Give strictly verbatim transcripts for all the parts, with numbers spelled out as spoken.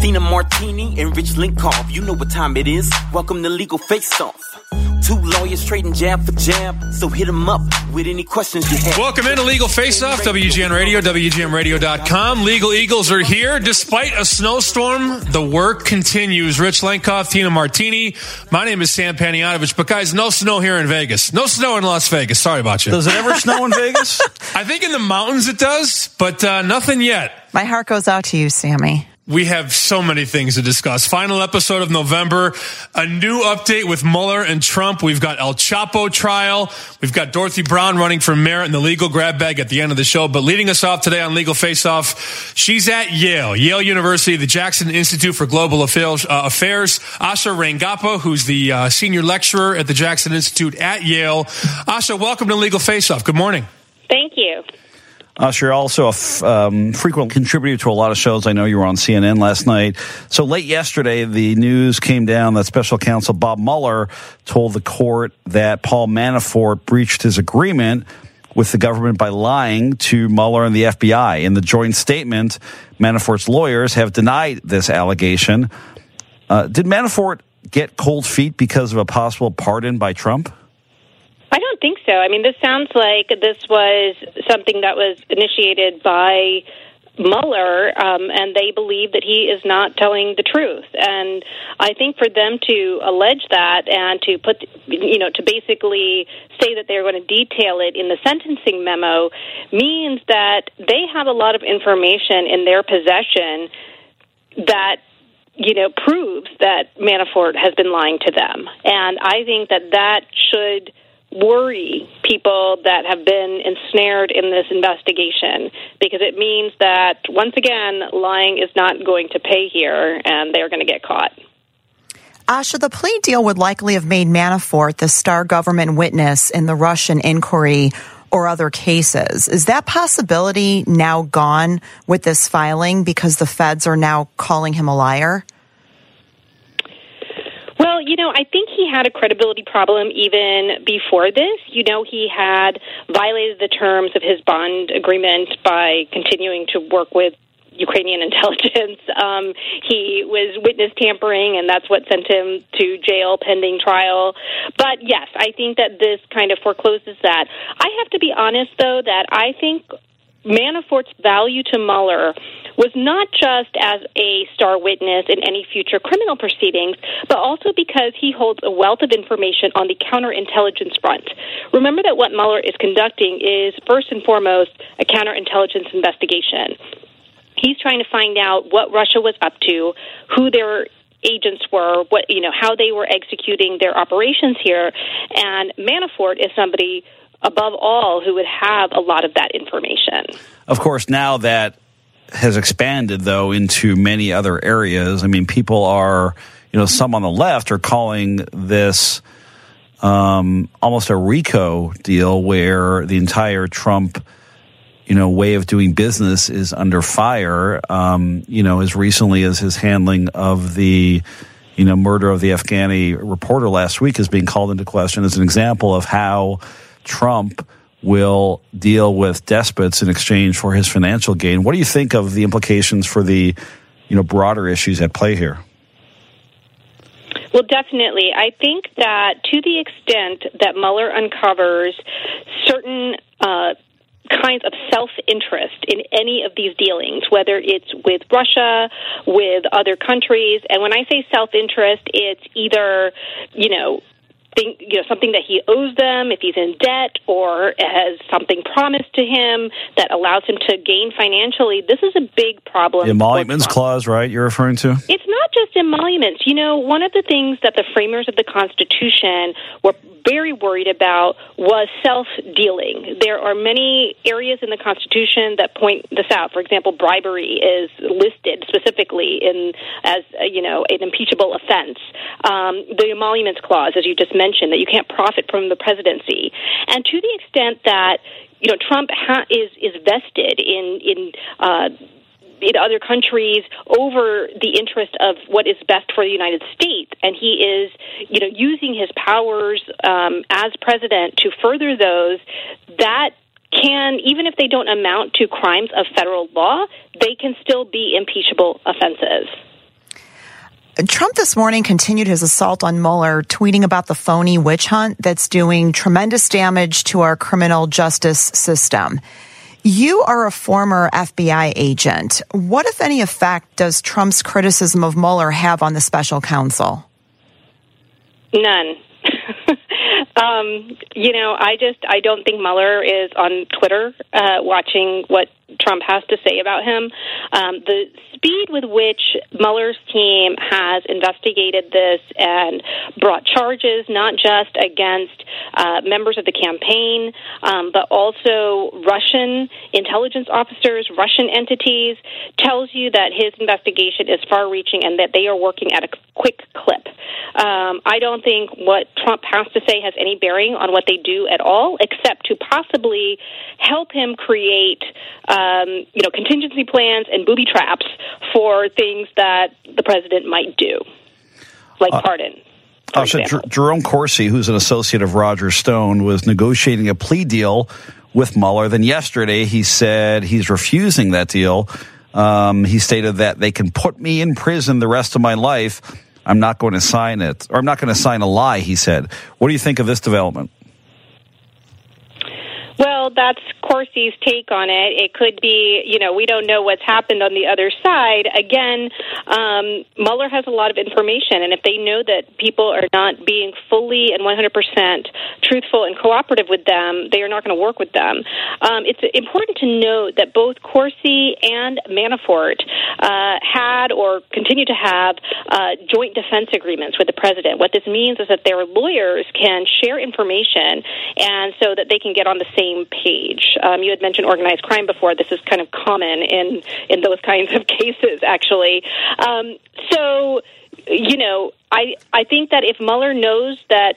Athena Martini and Rich Linkoff. You know what time it is. Welcome to Legal Face Off. Two lawyers trading jab for jab, so hit them up with any questions you have. Welcome into Legal Face Off, W G N Radio, W G N radio dot com. Legal Eagles are here. Despite a snowstorm, the work continues. Rich Lenkoff, Tina Martini. My name is Sam Panayotovich, but guys, no snow here in Vegas. No snow in Las Vegas. Sorry about you. Does it ever snow in Vegas? I think in the mountains it does, but uh, nothing yet. My heart goes out to you, Sammy. We have so many things to discuss. Final episode of November, a new update with Mueller and Trump. We've got El Chapo trial. We've got Dorothy Brown running for mayor in the legal grab bag at the end of the show. But leading us off today on Legal Face Off, she's at Yale, Yale University, the Jackson Institute for Global Affairs. Uh, Affairs. Asha Rangappa, who's the uh, senior lecturer at the Jackson Institute at Yale. Asha, welcome to Legal Face Off. Good morning. Thank you. Uh, you're also a f- um, frequent contributor to a lot of shows. I know you were on C N N last night. So late yesterday, the news came down that special counsel Bob Mueller told the court that Paul Manafort breached his agreement with the government by lying to Mueller and the F B I. In the joint statement, Manafort's lawyers have denied this allegation. Uh, did Manafort get cold feet because of a possible pardon by Trump? I don't think so. I mean, this sounds like this was something that was initiated by Mueller, um, and they believe that he is not telling the truth. And I think for them to allege that and to put, you know, to basically say that they're going to detail it in the sentencing memo means that they have a lot of information in their possession that, you know, proves that Manafort has been lying to them. And I think that that should worry people that have been ensnared in this investigation, because it means that, once again, lying is not going to pay here, and they're going to get caught. Asha, the plea deal would likely have made Manafort the star government witness in the Russian inquiry or other cases. Is that possibility now gone with this filing because the feds are now calling him a liar? Well, you know, I think he had a credibility problem even before this. You know, he had violated the terms of his bond agreement by continuing to work with Ukrainian intelligence. Um, he was witness tampering, and that's what sent him to jail pending trial. But, yes, I think that this kind of forecloses that. I have to be honest, though, that I think Manafort's value to Mueller was not just as a star witness in any future criminal proceedings, but also because he holds a wealth of information on the counterintelligence front. Remember that what Mueller is conducting is, first and foremost, a counterintelligence investigation. He's trying to find out what Russia was up to, who their agents were, what, you know, how they were executing their operations here, and Manafort is somebody above all who would have a lot of that information. Of course, now that has expanded, though, into many other areas. I mean, people are, you know, some on the left are calling this um, almost a RICO deal where the entire Trump, you know, way of doing business is under fire, um, you know, as recently as his handling of the, you know, murder of the Afghani reporter last week is being called into question as an example of how Trump will deal with despots in exchange for his financial gain. What do you think of the implications for the, you know, broader issues at play here? Well, definitely. I think that to the extent that Mueller uncovers certain uh, kinds of self-interest in any of these dealings, whether it's with Russia, with other countries, and when I say self-interest, it's either, you know, Think, you know, something that he owes them if he's in debt, or has something promised to him that allows him to gain financially. This is a big problem. The emoluments clause, right, you're referring to? It's not just emoluments. You know, one of the things that the framers of the Constitution were very worried about was self-dealing. There are many areas in the Constitution that point this out. For example, bribery is listed specifically in as, uh, you know, an impeachable offense. Um, the emoluments clause, as you just mentioned, that you can't profit from the presidency. And to the extent that, you know, Trump ha- is, is vested in, in uh, in other countries over the interest of what is best for the United States, and he is, you know, using his powers um, as president to further those, that can, even if they don't amount to crimes of federal law, they can still be impeachable offenses. Trump this morning continued his assault on Mueller, tweeting about the phony witch hunt that's doing tremendous damage to our criminal justice system. You are a former F B I agent. What, if any, effect does Trump's criticism of Mueller have on the special counsel? None. um, you know, I just, I don't think Mueller is on Twitter uh, watching what Trump has to say about him. Um, the speed with which Mueller's team has investigated this and brought charges, not just against uh, members of the campaign, um, but also Russian intelligence officers, Russian entities, tells you that his investigation is far-reaching and that they are working at a quick clip. Um, I don't think what Trump has to say has any bearing on what they do at all, except to possibly help him create Um, you know, contingency plans and booby traps for things that the president might do, like uh, pardon. Asha, J- Jerome Corsi, who's an associate of Roger Stone, was negotiating a plea deal with Mueller. Then yesterday he said he's refusing that deal. Um, he stated that they can put me in prison the rest of my life. I'm not going to sign it, or I'm not going to sign a lie, he said. What do you think of this development? Well, that's Corsi's take on it. It could be, you know, we don't know what's happened on the other side. Again, um, Mueller has a lot of information, and if they know that people are not being fully and one hundred percent truthful and cooperative with them, they are not going to work with them. Um, it's important to note that both Corsi and Manafort uh, had or continue to have uh, joint defense agreements with the president. What this means is that their lawyers can share information, and so that they can get on the same page. Um, you had mentioned organized crime before. This is kind of common in, in those kinds of cases, actually. Um, so, you know, I I think that if Mueller knows that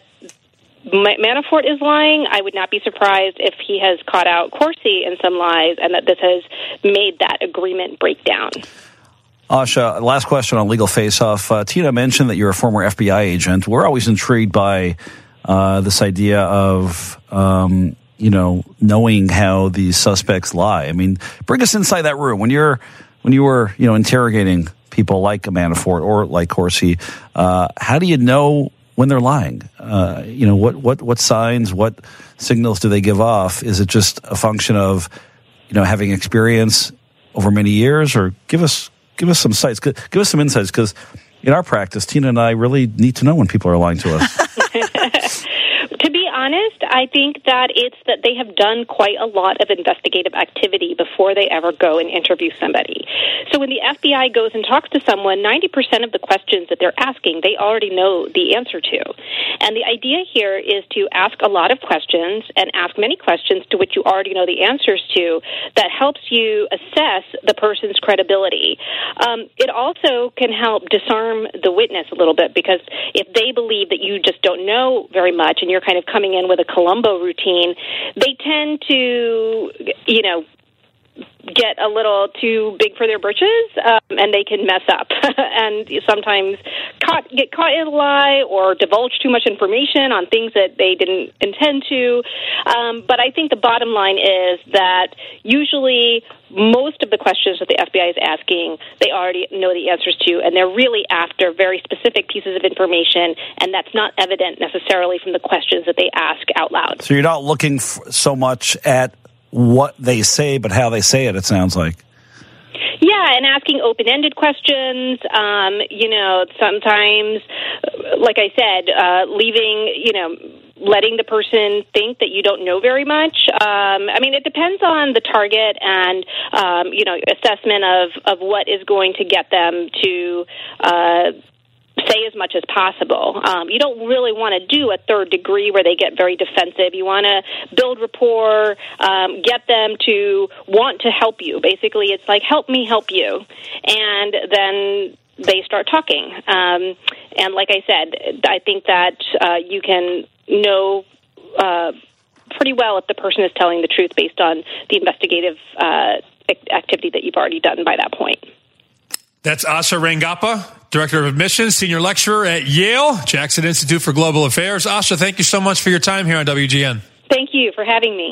Manafort is lying, I would not be surprised if he has caught out Corsi in some lies and that this has made that agreement break down. Asha, last question on Legal Face-Off. Uh, Tina mentioned that you're a former F B I agent. We're always intrigued by uh, this idea of um, you know, knowing how these suspects lie. I mean, bring us inside that room. When you're, when you were, you know, interrogating people like a Manafort or like Corsi, uh, how do you know when they're lying? Uh, you know, what, what, what signs, what signals do they give off? Is it just a function of, you know, having experience over many years, or give us, give us some sites, give us some insights, because in our practice, Tina and I really need to know when people are lying to us. To be honest, I think that it's that they have done quite a lot of investigative activity before they ever go and interview somebody. So when the F B I goes and talks to someone, ninety percent of the questions that they're asking, they already know the answer to. And the idea here is to ask a lot of questions and ask many questions to which you already know the answers to, that helps you assess the person's credibility. Um, it also can help disarm the witness a little bit, because if they believe that you just don't know very much and you're kind of coming in with a Columbo routine, they tend to, you know, get a little too big for their britches, um, and they can mess up and sometimes caught, get caught in a lie or divulge too much information on things that they didn't intend to. Um, but I think the bottom line is that usually most of the questions that the F B I is asking, they already know the answers to, and they're really after very specific pieces of information, and that's not evident necessarily from the questions that they ask out loud. So you're not looking f- so much at what they say, but how they say it, it sounds like. Yeah, and asking open-ended questions. Um, you know, sometimes, like I said, uh, leaving, you know, letting the person think that you don't know very much. Um, I mean, it depends on the target and, um, you know, assessment of, of what is going to get them to uh say as much as possible. Um, you don't really want to do a third degree where they get very defensive. You want to build rapport, um, get them to want to help you. Basically, it's like, help me help you. And then they start talking. Um, and like I said, I think that uh, you can know uh, pretty well if the person is telling the truth based on the investigative uh, activity that you've already done by that point. That's Asha Rangappa, Director of Admissions, Senior Lecturer at Yale, Jackson Institute for Global Affairs. Asha, thank you so much for your time here on W G N. Thank you for having me.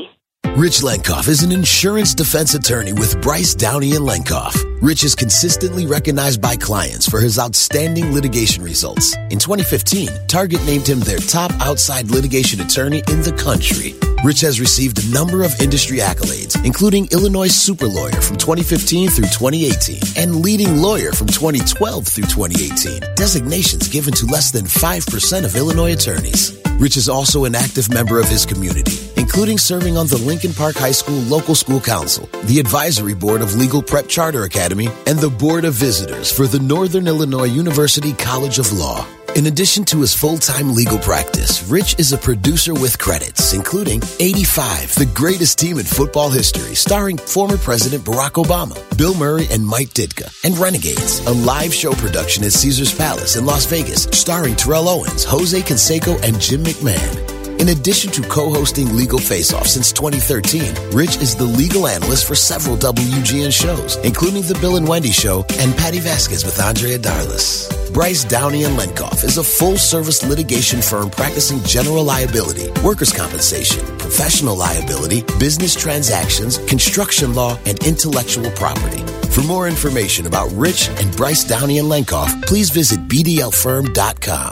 Rich Lenkoff is an insurance defense attorney with Bryce, Downey and Lenkoff. Rich is consistently recognized by clients for his outstanding litigation results. In twenty fifteen, Target named him their top outside litigation attorney in the country. Rich has received a number of industry accolades, including Illinois Super Lawyer from twenty fifteen through twenty eighteen and Leading Lawyer from twenty twelve through twenty eighteen, designations given to less than five percent of Illinois attorneys. Rich is also an active member of his community, including serving on the Lincoln Park High School Local School Council, the Advisory Board of Legal Prep Charter Academy, and the Board of Visitors for the Northern Illinois University College of Law. In addition to his full-time legal practice, Rich is a producer with credits, including eighty-five, The Greatest Team in Football History, starring former President Barack Obama, Bill Murray, and Mike Ditka, and Renegades, a live show production at Caesars Palace in Las Vegas, starring Terrell Owens, Jose Canseco, and Jim McMahon. In addition to co-hosting Legal Face-Off since twenty thirteen, Rich is the legal analyst for several W G N shows, including The Bill and Wendy Show and Patty Vasquez with Andrea Darlis. Bryce, Downey and Lenkoff is a full-service litigation firm practicing general liability, workers' compensation, professional liability, business transactions, construction law, and intellectual property. For more information about Rich and Bryce, Downey and Lenkoff, please visit b d l firm dot com.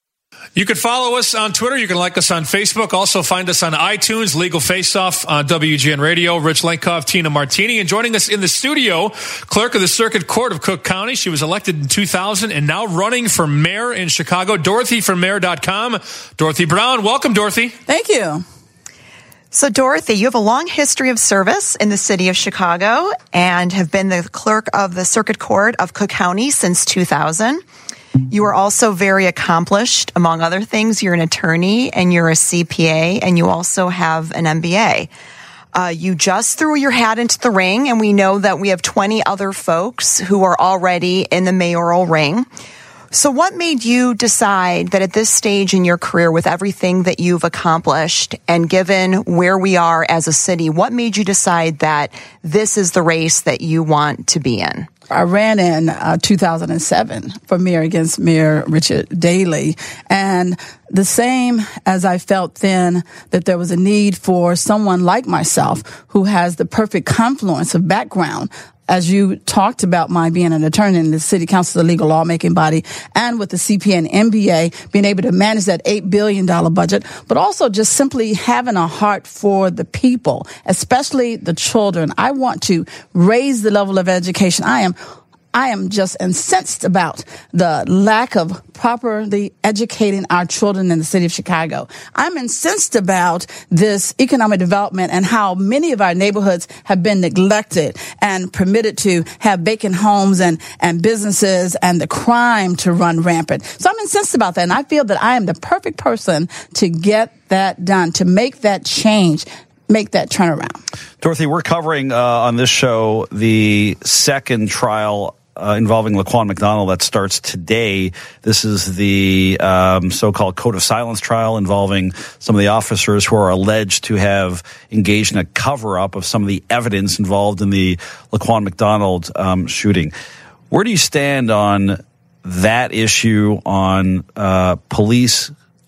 You can follow us on Twitter. You can like us on Facebook. Also find us on iTunes, Legal Face-Off on W G N Radio. Rich Lenkoff, Tina Martini. And joining us in the studio, clerk of the Circuit Court of Cook County. She was elected in two thousand and now running for mayor in Chicago. Dorothy from mayor dot com. Dorothy Brown. Welcome, Dorothy. Thank you. So, Dorothy, you have a long history of service in the city of Chicago and have been the clerk of the Circuit Court of Cook County since two thousand. You are also very accomplished. Among other things, you're an attorney and you're a C P A, and you also have an M B A. Uh, you just threw your hat into the ring, and we know that we have twenty other folks who are already in the mayoral ring. So what made you decide that at this stage in your career, with everything that you've accomplished and given where we are as a city, what made you decide that this is the race that you want to be in? I ran in uh, two thousand seven for mayor against Mayor Richard Daley. And the same as I felt then that there was a need for someone like myself who has the perfect confluence of background, as you talked about my being an attorney in the City Council, the legal lawmaking body, and with the C P A and M B A, being able to manage that eight billion dollars budget, but also just simply having a heart for the people, especially the children. I want to raise the level of education. I am I am just incensed about the lack of properly educating our children in the city of Chicago. I'm incensed about this economic development and how many of our neighborhoods have been neglected and permitted to have vacant homes and, and businesses and the crime to run rampant. So I'm incensed about that, and I feel that I am the perfect person to get that done, to make that change, make that turnaround. Dorothy, we're covering uh, on this show the second trial Uh, involving Laquan McDonald that starts today. This is the um, so-called Code of Silence trial involving some of the officers who are alleged to have engaged in a cover-up of some of the evidence involved in the Laquan McDonald um, shooting. Where do you stand on that issue, on uh, police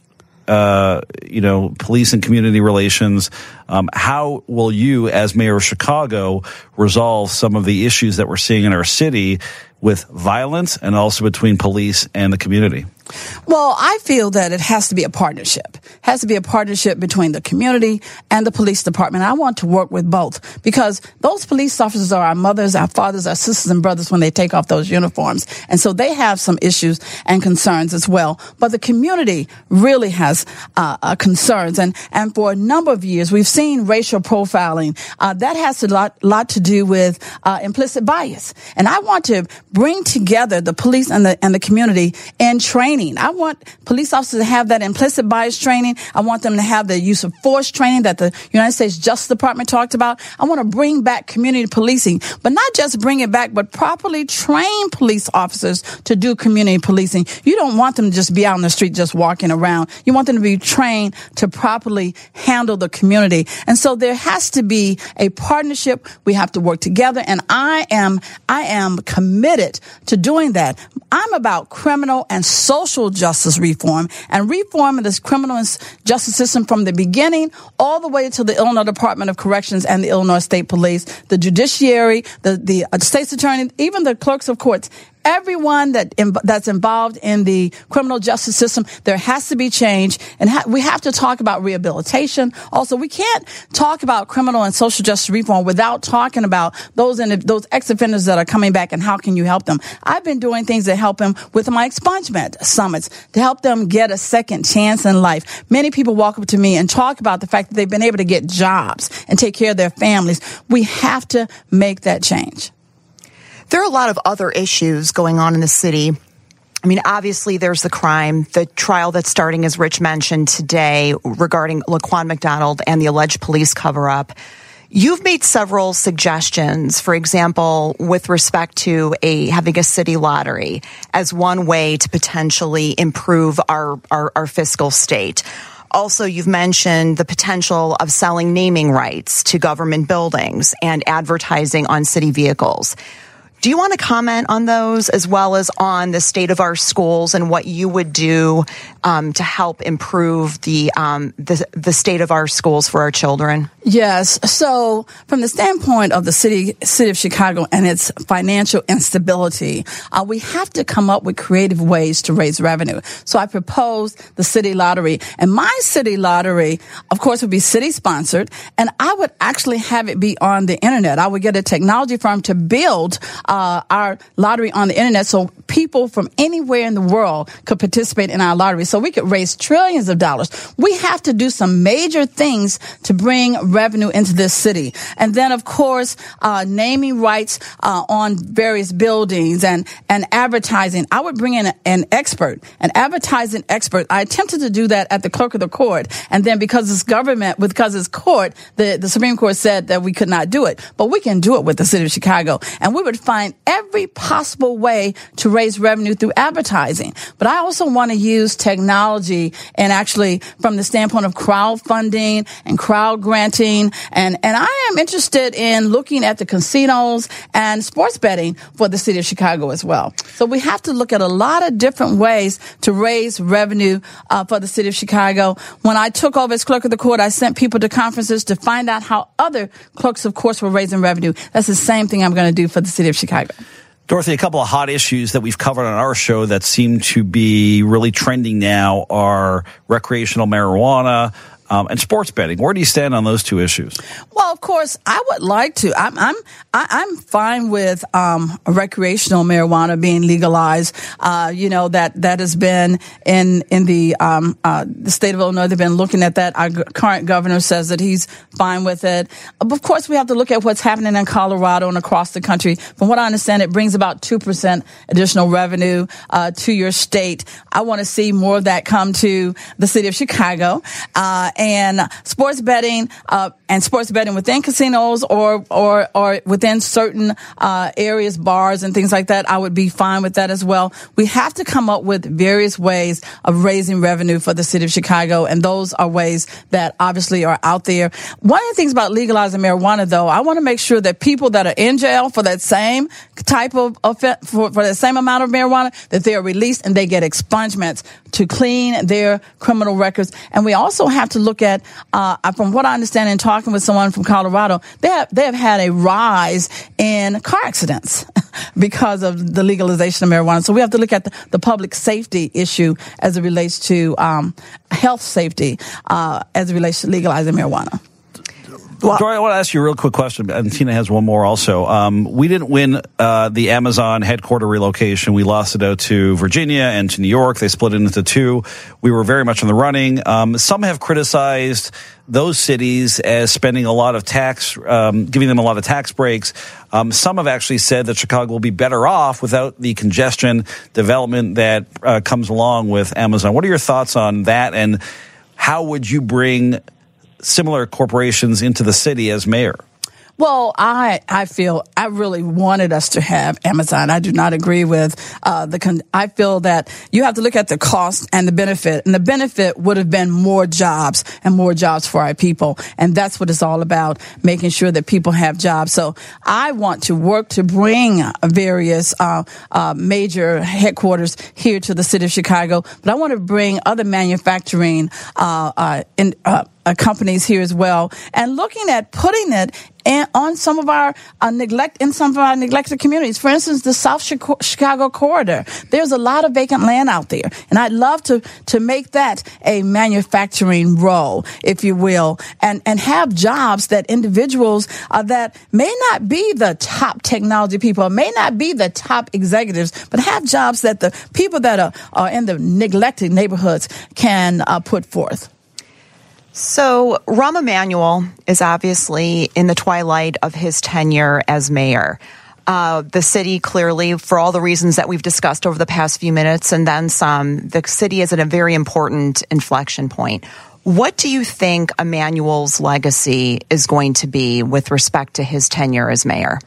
Uh, you know, police and community relations? Um, how will you, as mayor of Chicago, resolve some of the issues that we're seeing in our city with violence and also between police and the community? Well, I feel that it has to be a partnership. It has to be a partnership between the community and the police department. I want to work with both, because those police officers are our mothers, our fathers, our sisters and brothers when they take off those uniforms. And so they have some issues and concerns as well. But the community really has uh, uh, concerns. And, and for a number of years, we've seen racial profiling. Uh, that has a lot, lot to do with uh, implicit bias. And I want to bring together the police and the, and the community in training. I want police officers to have that implicit bias training. I want them to have the use of force training that the United States Justice Department talked about. I want to bring back community policing, but not just bring it back, but properly train police officers to do community policing. You don't want them to just be out on the street just walking around. You want them to be trained to properly handle the community. And so there has to be a partnership. We have to work together. And I am, I am committed committed to doing that. I'm about criminal and social justice reform and reforming this criminal and justice system from the beginning all the way to the Illinois Department of Corrections and the Illinois State Police, the judiciary, the, the uh, state's attorney, even the clerks of courts. Everyone that that's involved in the criminal justice system, there has to be change, and ha- we have to talk about rehabilitation. Also, we can't talk about criminal and social justice reform without talking about those in, those ex-offenders that are coming back and how can you help them. I've been doing things that help them with my expungement summits to help them get a second chance in life. Many people walk up to me and talk about the fact that they've been able to get jobs and take care of their families. We have to make that change. There are a lot of other issues going on in the city. I mean, obviously, there's the crime, the trial that's starting, as Rich mentioned today, regarding Laquan McDonald and the alleged police cover-up. You've made several suggestions, for example, with respect to a having a city lottery as one way to potentially improve our, our, our fiscal state. Also, you've mentioned the potential of selling naming rights to government buildings and advertising on city vehicles. Do you want to comment on those as well as on the state of our schools and what you would do um, to help improve the, um, the the state of our schools for our children? Yes. So from the standpoint of the city city of Chicago and its financial instability, uh, we have to come up with creative ways to raise revenue. So I proposed the city lottery. And my city lottery, of course, would be city sponsored. And I would actually have it be on the internet. I would get a technology firm to build uh, our lottery on the internet so people from anywhere in the world could participate in our lottery. So we could raise trillions of dollars. We have to do some major things to bring revenue into this city. And then, of course, uh, naming rights uh, on various buildings and, and advertising. I would bring in a, an expert, an advertising expert. I attempted to do that at the clerk of the court. And then because it's government, because it's court, the, the Supreme Court said that we could not do it. But we can do it with the city of Chicago. And we would find every possible way to raise revenue through advertising. But I also want to use technology and actually from the standpoint of crowdfunding and crowd granting. And, and I am interested in looking at the casinos and sports betting for the city of Chicago as well. So we have to look at a lot of different ways to raise revenue uh, for the city of Chicago. When I took over as clerk of the court, I sent people to conferences to find out how other clerks of courts were raising revenue. That's the same thing I'm going to do for the city of Chicago. Dorothy, a couple of hot issues that we've covered on our show that seem to be really trending now are recreational marijuana, Um, and sports betting. Where do you stand on those two issues? Well, of course, I would like to. I'm I'm I, I'm fine with um, recreational marijuana being legalized. Uh, you know that that has been in in the um, uh, the state of Illinois. They've been looking at that. Our current governor says that he's fine with it. But of course, we have to look at what's happening in Colorado and across the country. From what I understand, it brings about two percent additional revenue uh, to your state. I want to see more of that come to the city of Chicago. Uh, And sports betting, uh, and sports betting within casinos or, or, or within certain, uh, areas, bars and things like that, I would be fine with that as well. We have to come up with various ways of raising revenue for the city of Chicago. And those are ways that obviously are out there. One of the things about legalizing marijuana, though, I want to make sure that people that are in jail for that same type of, for, for that same amount of marijuana, that they are released and they get expungements to clean their criminal records. And we also have to look at, uh, from what I understand in talking with someone from Colorado, they have, they have had a rise in car accidents because of the legalization of marijuana. So we have to look at the, the public safety issue as it relates to, um, health safety, uh, as it relates to legalizing marijuana. Well, Dory, I want to ask you a real quick question, and Tina has one more also. Um, we didn't win uh, the Amazon headquarter relocation. We lost it out to Virginia and to New York. They split it into two. We were very much in the running. Um, some have criticized those cities as spending a lot of tax, um, giving them a lot of tax breaks. Um, some have actually said that Chicago will be better off without the congestion development that uh, comes along with Amazon. What are your thoughts on that, and how would you bring similar corporations into the city as mayor? Well, I I feel I really wanted us to have Amazon. I do not agree with uh, the. Con- I feel that you have to look at the cost and the benefit, and the benefit would have been more jobs and more jobs for our people, and that's what it's all about: making sure that people have jobs. So I want to work to bring various uh, uh, major headquarters here to the city of Chicago, but I want to bring other manufacturing uh, uh, in. Uh, Uh, companies here as well, and looking at putting it in, on some of our uh, neglect in some of our neglected communities. For instance, the South Chicago, Chicago corridor. There's a lot of vacant land out there, and I'd love to to make that a manufacturing role, if you will, and and have jobs that individuals uh, that may not be the top technology people, may not be the top executives, but have jobs that the people that are, are in the neglected neighborhoods can uh, put forth. So Rahm Emanuel is obviously in the twilight of his tenure as mayor. Uh, the city clearly, for all the reasons that we've discussed over the past few minutes and then some, the city is at a very important inflection point. What do you think Emanuel's legacy is going to be with respect to his tenure as mayor?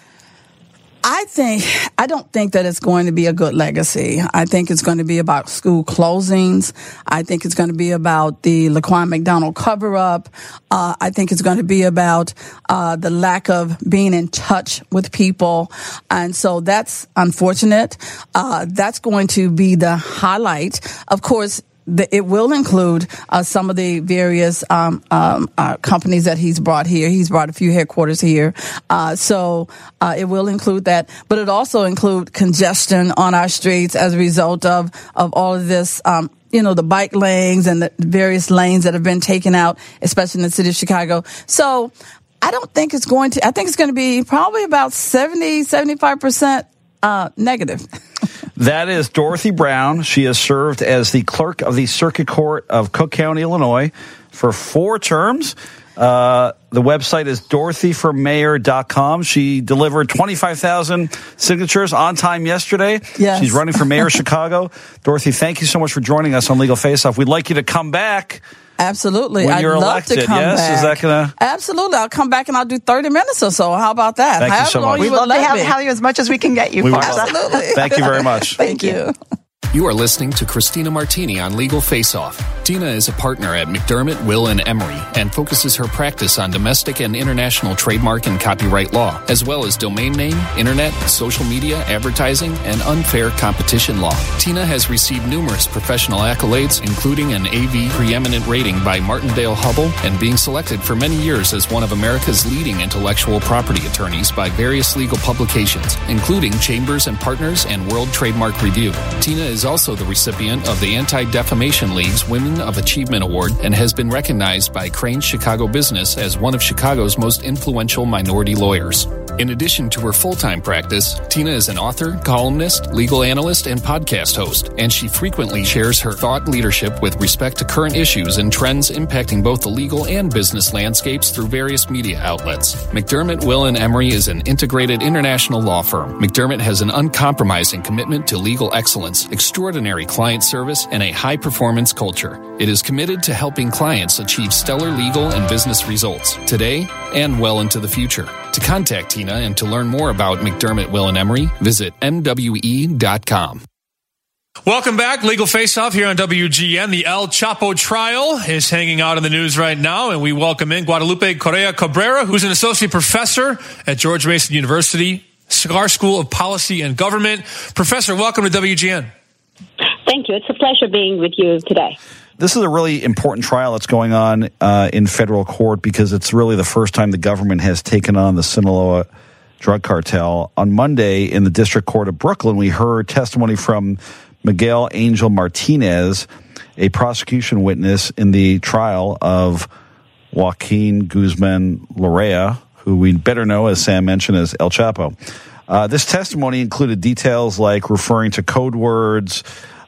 I think, I don't think that it's going to be a good legacy. I think it's going to be about school closings. I think it's going to be about the Laquan McDonald cover-up. Uh, I think it's going to be about uh, the lack of being in touch with people. And so that's unfortunate. Uh, that's going to be the highlight. Of course, The, it will include uh, some of the various um, um, uh, companies that he's brought here. He's brought a few headquarters here. Uh, so uh, it will include that. But it also include congestion on our streets as a result of, of all of this, um, you know, the bike lanes and the various lanes that have been taken out, especially in the city of Chicago. So I don't think it's going to, I think it's going to be probably about seventy, seventy-five percent uh, negative. That is Dorothy Brown. She has served as the clerk of the Circuit Court of Cook County, Illinois, for four terms. Uh, the website is dorothy for mayor dot com. She delivered twenty-five thousand signatures on time yesterday. Yes. She's running for mayor of Chicago. Dorothy, thank you so much for joining us on Legal Face Off. We'd like you to come back. Absolutely. When I'd you're love elected, to come yes? back. Is that gonna? Absolutely. I'll come back and I'll do thirty minutes or so. How about that? Thank you However so long much. you We'd would love to let have, me. have you as much as we can get you We for. will. Absolutely. Thank you very much. Thank you. You are listening to Christina Martini on Legal Face Off. Tina is a partner at McDermott, Will and Emery and focuses her practice on domestic and international trademark and copyright law, as well as domain name, internet, social media, advertising, and unfair competition law. Tina has received numerous professional accolades, including an A V preeminent rating by Martindale-Hubbell and being selected for many years as one of America's leading intellectual property attorneys by various legal publications, including Chambers and Partners and World Trademark Review. Tina is also the recipient of the Anti-Defamation League's Women of Achievement Award and has been recognized by Crain's Chicago Business as one of Chicago's most influential minority lawyers. In addition to her full-time practice, Tina is an author, columnist, legal analyst, and podcast host, and she frequently shares her thought leadership with respect to current issues and trends impacting both the legal and business landscapes through various media outlets. McDermott, Will and Emery is an integrated international law firm. McDermott has an uncompromising commitment to legal excellence, extraordinary client service, and a high-performance culture. It is committed to helping clients achieve stellar legal and business results today and well into the future. To contact Tina and to learn more about McDermott, Will and Emery, visit M W E dot com. Welcome back. Legal Face Off here on W G N. The El Chapo trial is hanging out in the news right now, and we welcome in Guadalupe Correa Cabrera, who's an associate professor at George Mason University, Cigar School of Policy and Government. Professor, welcome to W G N. Thank you. It's a pleasure being with you today. This is a really important trial that's going on uh, in federal court because it's really the first time the government has taken on the Sinaloa drug cartel. On Monday in the District Court of Brooklyn, we heard testimony from Miguel Angel Martinez, a prosecution witness in the trial of Joaquin Guzman Lorea, who we better know, as Sam mentioned, as El Chapo. Uh, this testimony included details like referring to code words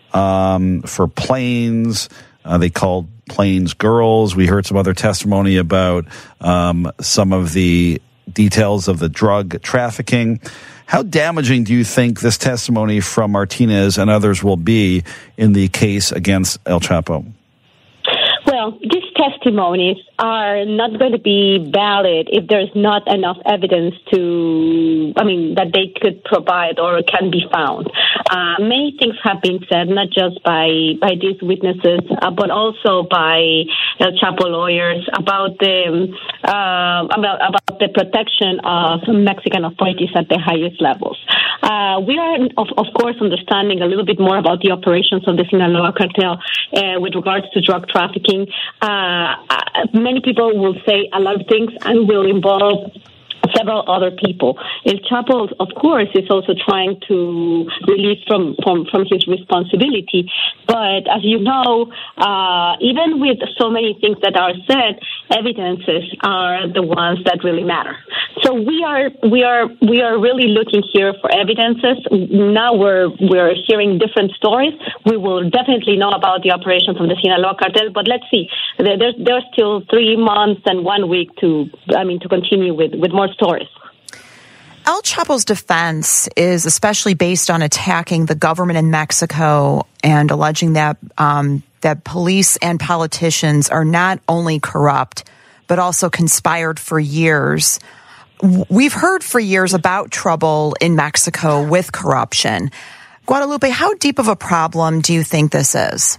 um, for planes. Uh, they called planes girls. We heard some other testimony about um, some of the details of the drug trafficking. How damaging do you think this testimony from Martinez and others will be in the case against El Chapo? Well, this testimonies are not going to be valid if there's not enough evidence to, I mean, that they could provide or can be found. Uh, many things have been said, not just by, by these witnesses, uh, but also by El Chapo lawyers about the, uh, about, about the protection of Mexican authorities at the highest levels. Uh, we are, of, of course, understanding a little bit more about the operations of the Sinaloa cartel uh, with regards to drug trafficking. Uh, many people will say a lot of things and will involve several other people. El Chapo, of course, is also trying to release from, from, from his responsibility. But as you know, uh, even with so many things that are said, evidences are the ones that really matter. So we are we are we are really looking here for evidences. Now we're we're hearing different stories. We will definitely know about the operations of the Sinaloa cartel, but let's see. There's there's still three months and one week to I mean to continue with, with more stories. El Chapo's defense is especially based on attacking the government in Mexico and alleging that um, that police and politicians are not only corrupt, but also conspired for years. We've heard for years about trouble in Mexico with corruption. Guadalupe, how deep of a problem do you think this is?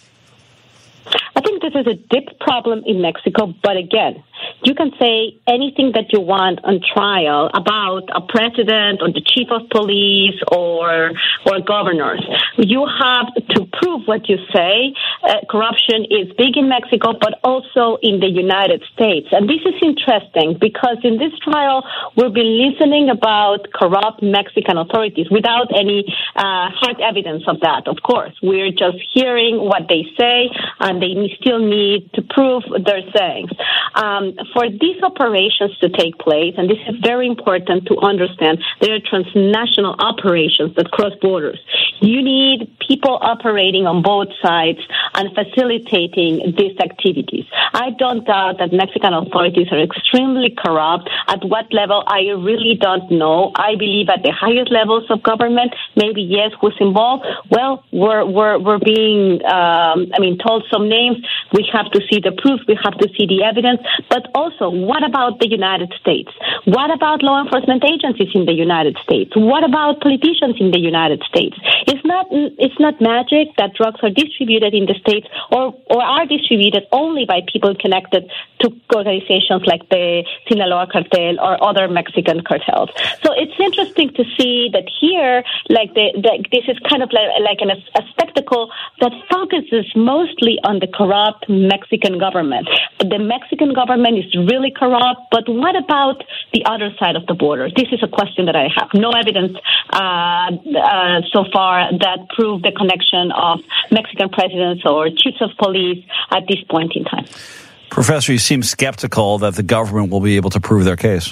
I think this is a deep problem in Mexico, but again, you can say anything that you want on trial about a president or the chief of police or or governors. You have to prove what you say. Uh, corruption is big in Mexico, but also in the United States. And this is interesting because in this trial, we've been listening about corrupt Mexican authorities without any uh, hard evidence of that, of course. We're just hearing what they say, and they still need to prove their sayings. Um, for these operations to take place, and this is very important to understand, they are transnational operations that cross borders. You need people operating on both sides and facilitating these activities. I don't doubt that Mexican authorities are extremely corrupt. At what level, I really don't know. I believe at the highest levels of government, maybe yes, who's involved? Well, we're we're we're being, um, I mean, told some names. We have to see the proof. We have to see the evidence. But also, what about the United States? What about law enforcement agencies in the United States? What about politicians in the United States? It's not it's not magic that drugs are distributed in the States or, or are distributed only by people connected to organizations like the Sinaloa cartel or other Mexican cartels. So it's interesting to see that here, like the, the this is kind of like, like an, a spectacle that focuses mostly on the corrupt Mexican government. But the Mexican government is really corrupt, but what about the other side of the border? This is a question that I have. No evidence uh, uh, so far that prove the connection of Mexican presidents or chiefs of police at this point in time. Professor, you seem skeptical that the government will be able to prove their case.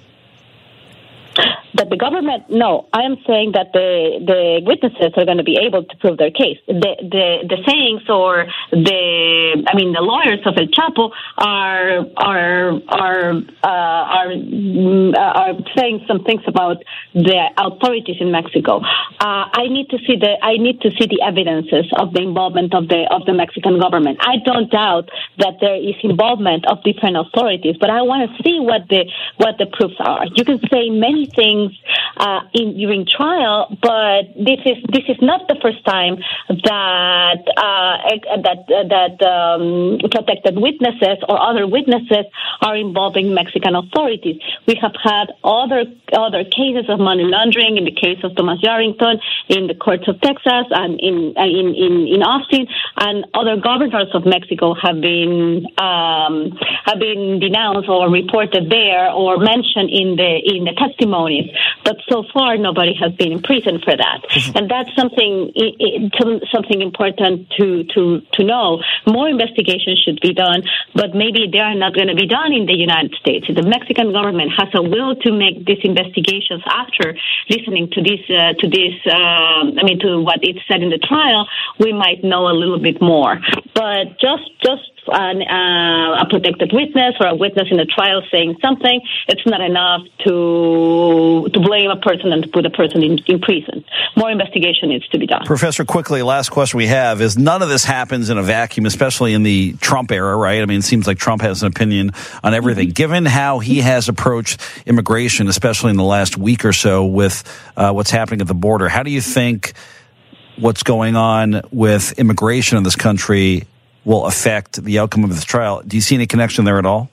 That the government, no, I am saying that the the witnesses are going to be able to prove their case. The the the sayings or the I mean the lawyers of El Chapo are are are uh, are are saying some things about the authorities in Mexico. Uh, I need to see the I need to see the evidences of the involvement of the of the Mexican government. I don't doubt that there is involvement of different authorities, but I want to see what the what the proofs are. You can say many things Uh, in during trial, but this is this is not the first time that uh, that uh, that um, protected witnesses or other witnesses are involving Mexican authorities. We have had other other cases of money laundering in the case of Thomas Yarrington in the courts of Texas and in in in, in Austin, and other governors of Mexico have been um, have been denounced or reported there or mentioned in the in the testimonies. But so far, nobody has been in prison for that, and that's something something important to to to know. More investigation should be done, but maybe they are not going to be done in the United States. The Mexican government has a will to make these investigations after listening to this uh, to this. Uh, I mean, to what it said in the trial. We might know a little bit more, but just just an, uh, a protected witness or a witness in a trial saying something, it's not enough to to blame a person and to put a person in, in prison. More investigation needs to be done. Professor, quickly, last question we have is none of this happens in a vacuum, especially in the Trump era, right? I mean, it seems like Trump has an opinion on everything. Mm-hmm. Given how he has approached immigration, especially in the last week or so with uh, what's happening at the border, how do you think what's going on with immigration in this country will affect the outcome of this trial? Do you see any connection there at all?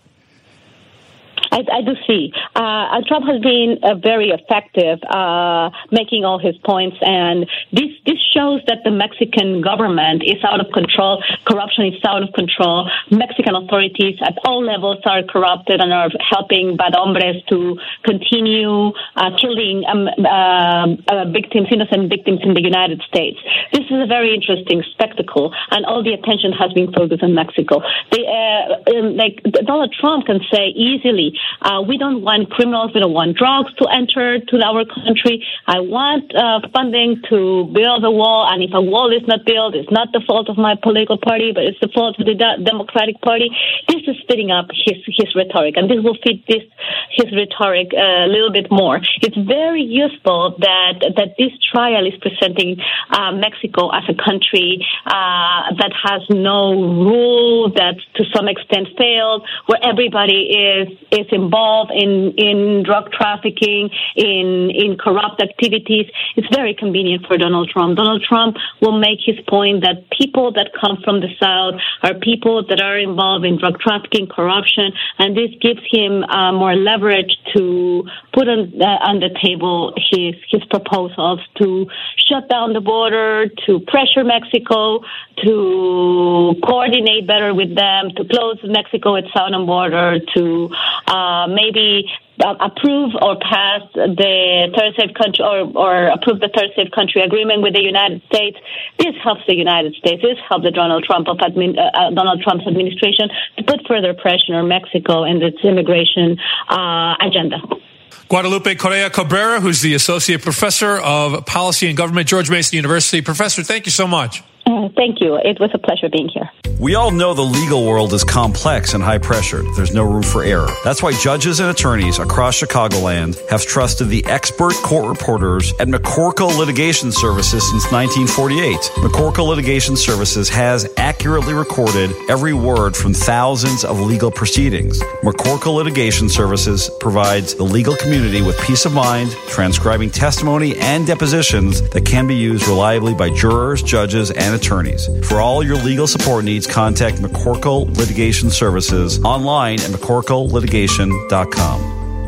I, I do see. Uh, Trump has been uh, very effective uh, making all his points, and this this shows that the Mexican government is out of control. Corruption is out of control. Mexican authorities at all levels are corrupted and are helping bad hombres to continue uh, killing um, uh, uh, victims, innocent victims in the United States. This is a very interesting spectacle, and all the attention has been focused on Mexico. They, uh, um, like Donald Trump can say easily, Uh, we don't want criminals, we don't want drugs to enter to our country. I want uh, funding to build a wall, and if a wall is not built, it's not the fault of my political party, but it's the fault of the de- Democratic Party. This is fitting up his, his rhetoric, and this will fit this his rhetoric uh, a little bit more. It's very useful that that this trial is presenting uh, Mexico as a country uh, that has no rule, that to some extent failed, where everybody is is involved in, in drug trafficking, in in corrupt activities. It's very convenient for Donald Trump. Donald Trump will make his point that people that come from the South are people that are involved in drug trafficking, corruption, and this gives him uh, more leverage to put on, uh, on the table his his proposals to shut down the border, to pressure Mexico, to coordinate better with them, to close Mexico its southern border, to uh, maybe uh, approve or pass the third safe country or, or approve the third safe country agreement with the United States. This helps the United States. This helps the Donald Trump of admin, uh, Donald Trump's administration to put further pressure on Mexico and its immigration uh, agenda. Guadalupe Correa Cabrera, who's the Associate Professor of Policy and Government, George Mason University. Professor, thank you so much. Uh, thank you. It was a pleasure being here. We all know the legal world is complex and high pressure. There's no room for error. That's why judges and attorneys across Chicagoland have trusted the expert court reporters at McCorkle Litigation Services since nineteen forty-eight. McCorkle Litigation Services has accurately recorded every word from thousands of legal proceedings. McCorkle Litigation Services provides the legal community with peace of mind, transcribing testimony and depositions that can be used reliably by jurors, judges, and attorneys. For all your legal support needs, contact McCorkle Litigation Services online at mccorkle litigation dot com.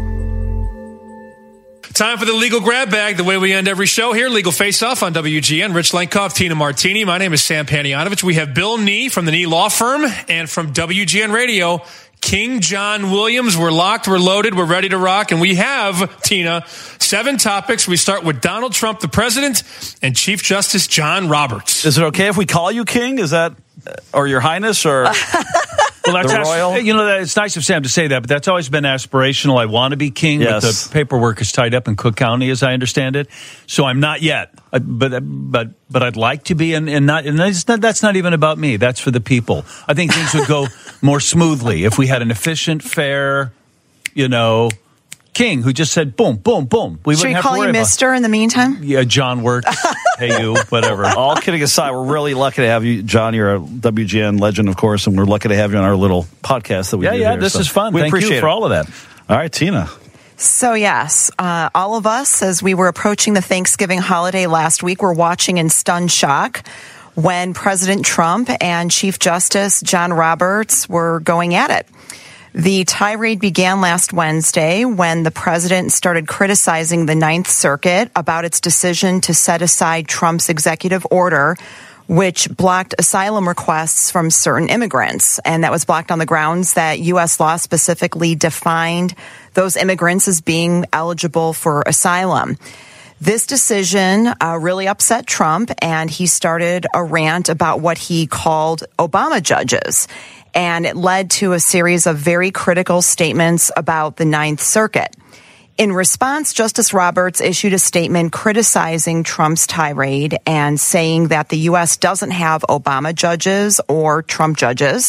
Time for the legal grab bag, the way we end every show here. Legal Face Off on W G N. Rich Lenkoff, Tina Martini. My name is Sam Panayotovich. We have Bill Nee from the Nee Law Firm, and from W G N Radio, King John Williams. We're locked, we're loaded, we're ready to rock, and we have, Tina, seven topics. We start with Donald Trump, the president, and Chief Justice John Roberts. Is it okay if we call you King? Is that, or Your Highness, or well, that's the Royal? You know, it's nice of Sam to say that, but that's always been aspirational. I want to be king, yes. But the paperwork is tied up in Cook County, as I understand it. So I'm not yet, but but but I'd like to be, and, and not. And that's not, that's not even about me. That's for the people. I think things would go more smoothly if we had an efficient, fair, you know, king who just said boom, boom, boom. We Should we have call to you worry Mister about. in the meantime? Yeah, John works. Hey, you, whatever. All kidding aside, we're really lucky to have you, John. You're a W G N legend, of course, and we're lucky to have you on our little podcast that we yeah, do yeah, here. this So is fun. We Thank appreciate you for it. all of that. All right, Tina. So, yes, uh, all of us, as we were approaching the Thanksgiving holiday last week, were watching in stunned shock when President Trump and Chief Justice John Roberts were going at it. The tirade began last Wednesday when the president started criticizing the Ninth Circuit about its decision to set aside Trump's executive order, which blocked asylum requests from certain immigrants. And that was blocked on the grounds that U S law specifically defined those immigrants as being eligible for asylum. This decision uh, really upset Trump, and he started a rant about what he called Obama judges. And it led to a series of very critical statements about the Ninth Circuit. In response, Justice Roberts issued a statement criticizing Trump's tirade and saying that the U S doesn't have Obama judges or Trump judges,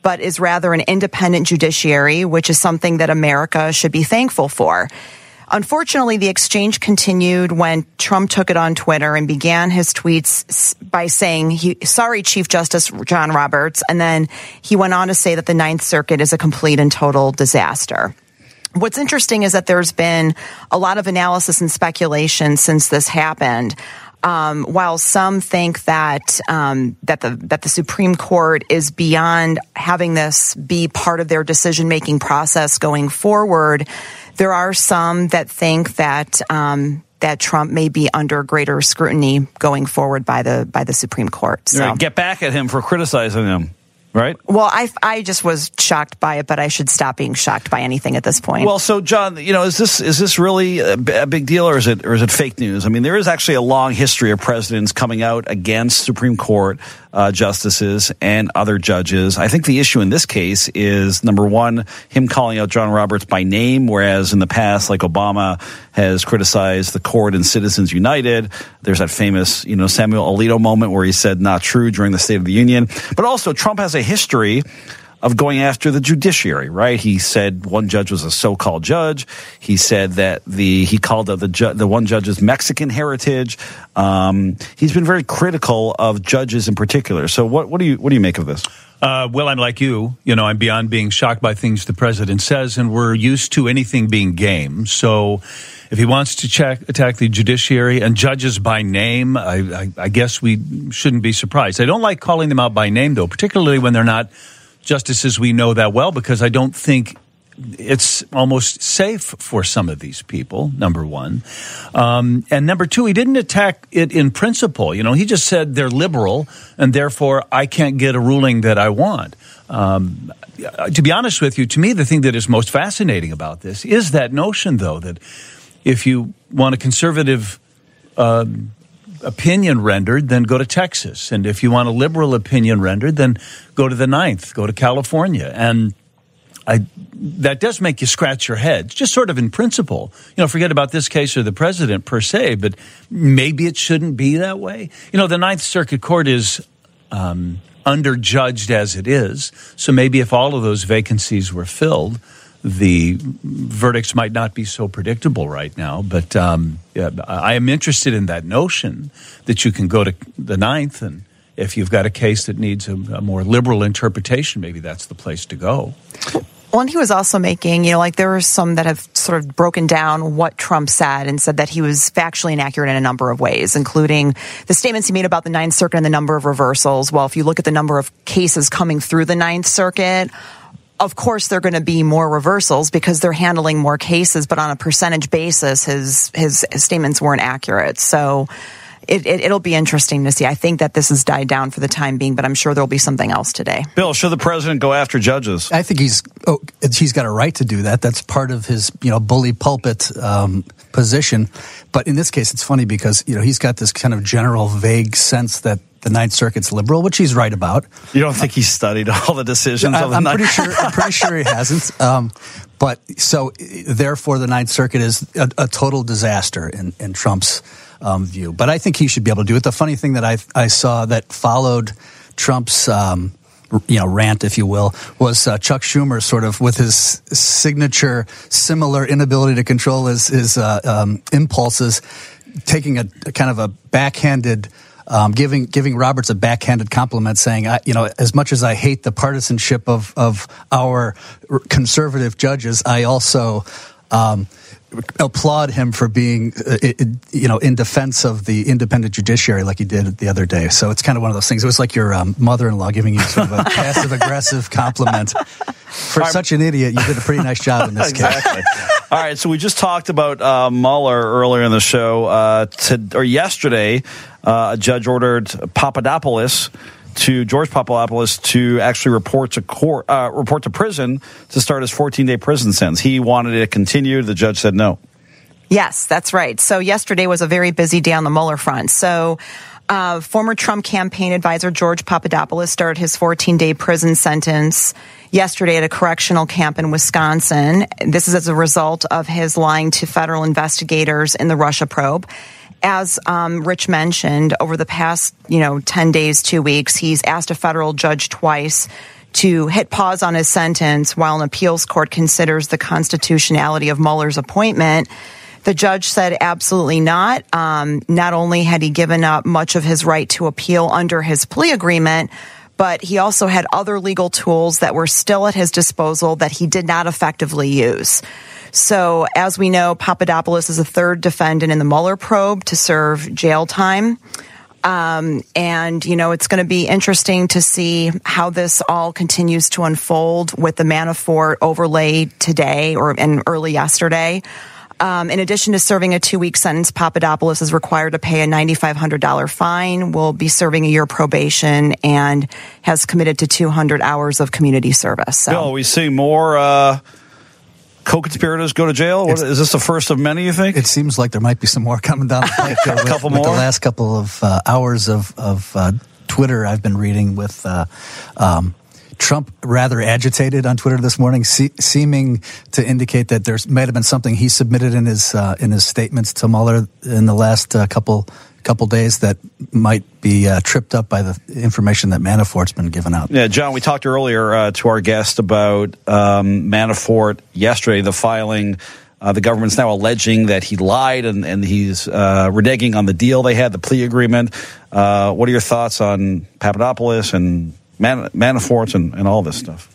but is rather an independent judiciary, which is something that America should be thankful for. Unfortunately, the exchange continued when Trump took it on Twitter and began his tweets by saying, he, sorry, Chief Justice John Roberts. And then he went on to say that the Ninth Circuit is a complete and total disaster. What's interesting is that there's been a lot of analysis and speculation since this happened. Um, while some think that um, that the that the Supreme Court is beyond having this be part of their decision-making process going forward, there are some that think that um, that Trump may be under greater scrutiny going forward by the by the Supreme Court. So right, get back at him for criticizing him. Right? Well, I, I just was shocked by it, but I should stop being shocked by anything at this point. Well, so John, you know, is this is this really a, a big deal, or is it or is it fake news? I mean, there is actually a long history of presidents coming out against Supreme Court uh, justices and other judges. I think the issue in this case is, number one, him calling out John Roberts by name, whereas in the past, like Obama has criticized the court and Citizens United. There's that famous, you know, Samuel Alito moment where he said not true during the State of the Union. But also, Trump has a history of going after the judiciary, right? He said one judge was a so-called judge. He said that the he called out the ju- the one judge's Mexican heritage. Um, he's been very critical of judges in particular. So what what do you what do you make of this? Uh, well, I'm like you. You know, I'm beyond being shocked by things the president says, and we're used to anything being game. So if he wants to check, attack the judiciary and judges by name, I, I, I guess we shouldn't be surprised. I don't like calling them out by name, though, particularly when they're not justices we know that well, because I don't think it's almost safe for some of these people, number one. Um, and number two, he didn't attack it in principle. You know, he just said they're liberal, and therefore I can't get a ruling that I want. Um, to be honest with you, to me, the thing that is most fascinating about this is that notion, though, that if you want a conservative uh, opinion rendered, then go to Texas. And if you want a liberal opinion rendered, then go to the Ninth, go to California. And I, that does make you scratch your head, just sort of in principle. You know, forget about this case or the president per se, but maybe it shouldn't be that way. You know, the Ninth Circuit Court is um, underjudged as it is, so maybe if all of those vacancies were filled, the verdicts might not be so predictable right now. But um, yeah, I am interested in that notion that you can go to the Ninth, and if you've got a case that needs a, a more liberal interpretation, maybe that's the place to go. Well, and he was also making, you know, like there were some that have sort of broken down what Trump said and said that he was factually inaccurate in a number of ways, including the statements he made about the Ninth Circuit and the number of reversals. Well, if you look at the number of cases coming through the Ninth Circuit, of course, there are going to be more reversals because they're handling more cases, but on a percentage basis, his his, his statements weren't accurate. So it, it, it'll be interesting to see. I think that this has died down for the time being, but I'm sure there'll be something else today. Bill, should the president go after judges? I think he's oh, he's got a right to do that. That's part of his, you know, bully pulpit um, position. But in this case, it's funny because, you know, he's got this kind of general vague sense that the Ninth Circuit's liberal, which he's right about. You don't think he's studied all the decisions I, of the I'm Ninth? pretty sure. I'm pretty sure he hasn't. Um, but so, therefore, the Ninth Circuit is a, a total disaster in, in Trump's um, view. But I think he should be able to do it. The funny thing that I I saw that followed Trump's um, you know rant, if you will, was uh, Chuck Schumer sort of with his signature similar inability to control his his uh, um, impulses, taking a, a kind of a backhanded. Um, giving giving Roberts a backhanded compliment, saying, I, you know, as much as I hate the partisanship of of our conservative judges, I also um, applaud him for being, uh, it, you know, in defense of the independent judiciary, like he did the other day. So it's kind of one of those things. It was like your um, mother-in-law giving you sort of a passive aggressive compliment. For I'm, such an idiot, you did a pretty nice job in this exactly. case. All right, so we just talked about uh, Mueller earlier in the show. Uh, to, or yesterday, uh, a judge ordered Papadopoulos to George Papadopoulos to actually report to court, uh, report to prison to start his fourteen-day prison sentence. He wanted it continued. The judge said no. Yes, that's right. So yesterday was a very busy day on the Mueller front. So uh, former Trump campaign advisor George Papadopoulos started his fourteen-day prison sentence yesterday at a correctional camp in Wisconsin. This is as a result of his lying to federal investigators in the Russia probe. As um, Rich mentioned, over the past, you know, ten days, two weeks, he's asked a federal judge twice to hit pause on his sentence while an appeals court considers the constitutionality of Mueller's appointment. The judge said absolutely not. Um, not only had he given up much of his right to appeal under his plea agreement, but he also had other legal tools that were still at his disposal that he did not effectively use. So, as we know, Papadopoulos is a third defendant in the Mueller probe to serve jail time. Um, and, you know, it's going to be interesting to see how this all continues to unfold with the Manafort overlay today or and early yesterday. Um, in addition to serving a two-week sentence, Papadopoulos is required to pay a nine thousand five hundred dollars fine, will be serving a year probation, and has committed to two hundred hours of community service. So. Bill, we see more uh, co-conspirators go to jail? What, is this the first of many, you think? It seems like there might be some more coming down the pike. A with, couple with more? The last couple of uh, hours of, of uh, Twitter I've been reading with... Uh, um, Trump rather agitated on Twitter this morning, se- seeming to indicate that there might have been something he submitted in his uh, in his statements to Mueller in the last uh, couple couple days that might be uh, tripped up by the information that Manafort's been given out. Yeah, John, we talked earlier uh, to our guest about um, Manafort yesterday, the filing. Uh, the government's now alleging that he lied and, and he's uh, reneging on the deal they had, the plea agreement. Uh, what are your thoughts on Papadopoulos and Man- Manafort and, and all this stuff?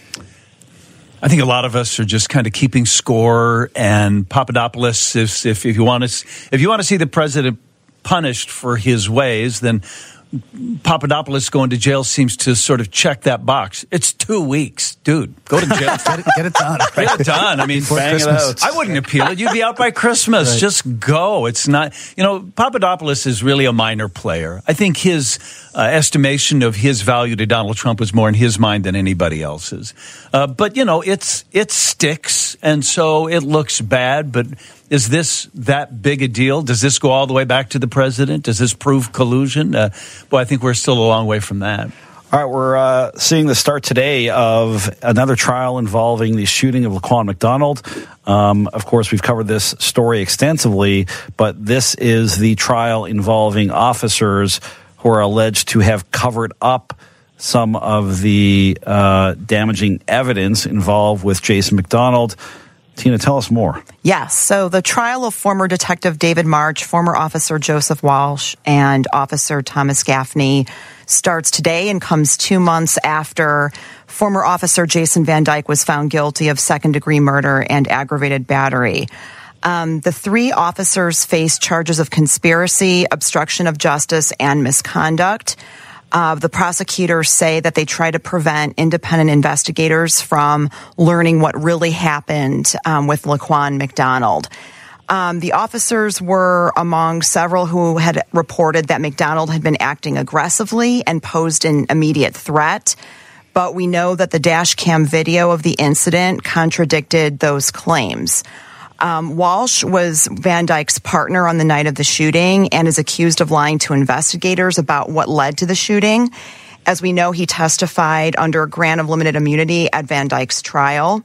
I think a lot of us are just kind of keeping score. And Papadopoulos, if, if, if you want to, if you want to see the president punished for his ways, then Papadopoulos going to jail seems to sort of check that box. It's two weeks, dude. Go to jail. get, it, get it done. Get it done. I mean, bang it out. I wouldn't appeal it. You'd be out by Christmas. Right. Just go. It's not, you know, Papadopoulos is really a minor player. I think his uh, estimation of his value to Donald Trump was more in his mind than anybody else's. Uh, but, you know, it's it sticks, and so it looks bad, but is this that big a deal? Does this go all the way back to the president? Does this prove collusion? Uh, boy, I think we're still a long way from that. All right, we're uh, seeing the start today of another trial involving the shooting of Laquan McDonald. Um, of course, we've covered this story extensively, but this is the trial involving officers who are alleged to have covered up some of the uh, damaging evidence involved with Jason McDonald. Tina, tell us more. Yes. So the trial of former Detective David March, former Officer Joseph Walsh, and Officer Thomas Gaffney starts today and comes two months after former Officer Jason Van Dyke was found guilty of second-degree murder and aggravated battery. Um, the three officers face charges of conspiracy, obstruction of justice, and misconduct. Uh, the prosecutors say that they try to prevent independent investigators from learning what really happened um, with Laquan McDonald. Um, the officers were among several who had reported that McDonald had been acting aggressively and posed an immediate threat. But we know that the dash cam video of the incident contradicted those claims. Um, Walsh was Van Dyke's partner on the night of the shooting and is accused of lying to investigators about what led to the shooting. As we know, he testified under a grant of limited immunity at Van Dyke's trial.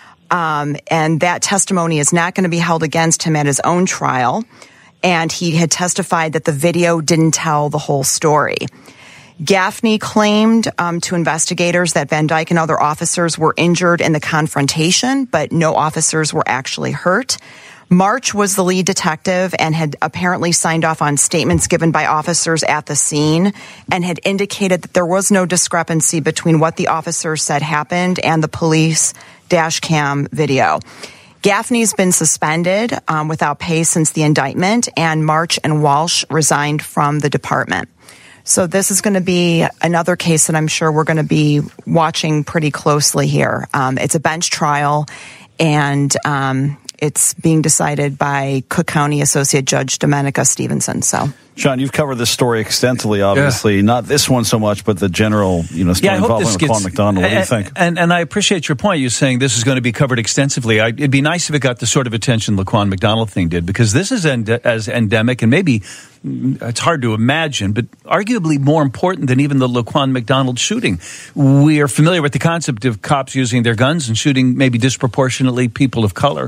Um, and that testimony is not going to be held against him at his own trial. And he had testified that the video didn't tell the whole story. Gaffney claimed um, to investigators that Van Dyke and other officers were injured in the confrontation, but no officers were actually hurt. March was the lead detective and had apparently signed off on statements given by officers at the scene and had indicated that there was no discrepancy between what the officers said happened and the police dash cam video. Gaffney's been suspended um, without pay since the indictment, and March and Walsh resigned from the department. So this is going to be another case that I'm sure we're going to be watching pretty closely here. Um, it's a bench trial, and um, it's being decided by Cook County Associate Judge Domenica Stevenson. So, John, you've covered this story extensively, obviously. Yeah. Not this one so much, but the general, you know, story yeah, involving Laquan McDonald. What do you and, think? And, and I appreciate your point. You're saying this is going to be covered extensively. I, it'd be nice if it got the sort of attention Laquan McDonald thing did, because this is end, as endemic and maybe it's hard to imagine, but arguably more important than even the Laquan McDonald shooting. We are familiar with the concept of cops using their guns and shooting maybe disproportionately people of color,